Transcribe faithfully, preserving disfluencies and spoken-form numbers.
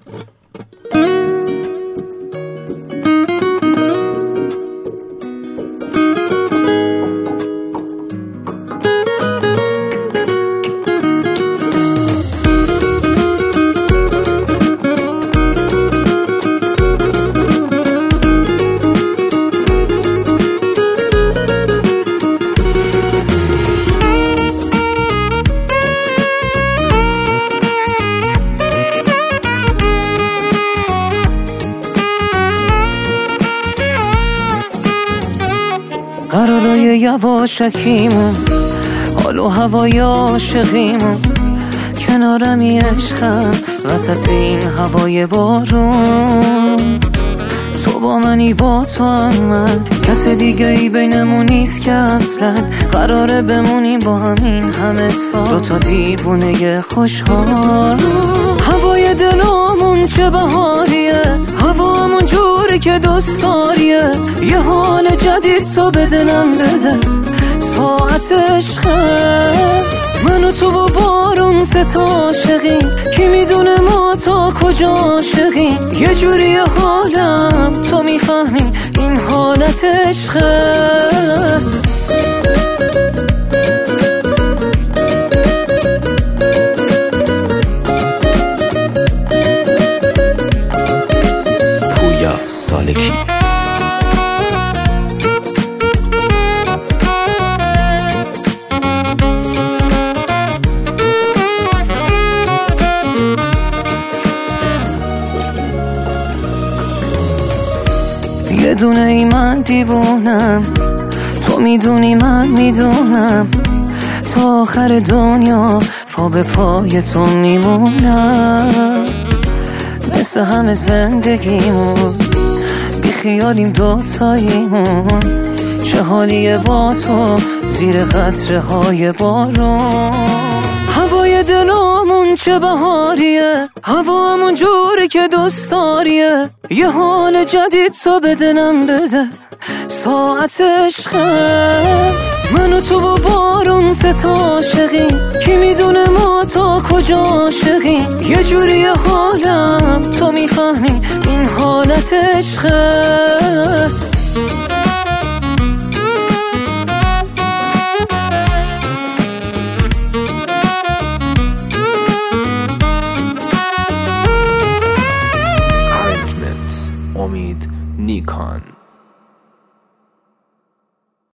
قرارای یواشکیمون، حال و هوای عاشقیمون، کنارمی عشقم وسط این هوای بارون. تو با منی با تو هم من، کس دیگه ای بینمون نیست که اصلا قراره بمونیم با همین همه سال، دوتا دیوونه خوشحال. هوای دلامون چه بهاریه، هوامون جوری که دوست داریه، یه حال جدید تو به دلم بده، ساعت عشقه. من و تو و بارون سه عاشقیم، کی میدونه ما تا کجا عاشقیم، یه جوری حالم تو میفهمی این حالت عشقه. پویا سالکی. یه دونه ای من دیوونم، تو میدونی من میدونم، تا آخر دنیا پا به پای تو میمونم. مثل همه زندگیمون بی خیالیم دوتاییمون، چه حالیه با تو زیر قطره های بارون. هوای دلامون چه بهاریه، هوامون جوری که دوست داریه، یه حال جدید تو به دلم بده، ساعت عشقه. من و تو و بارون سه عاشقیم، کی میدونه ما تا کجا عاشقیم، یه جوری حالم تو میفهمی این حالت عشقه.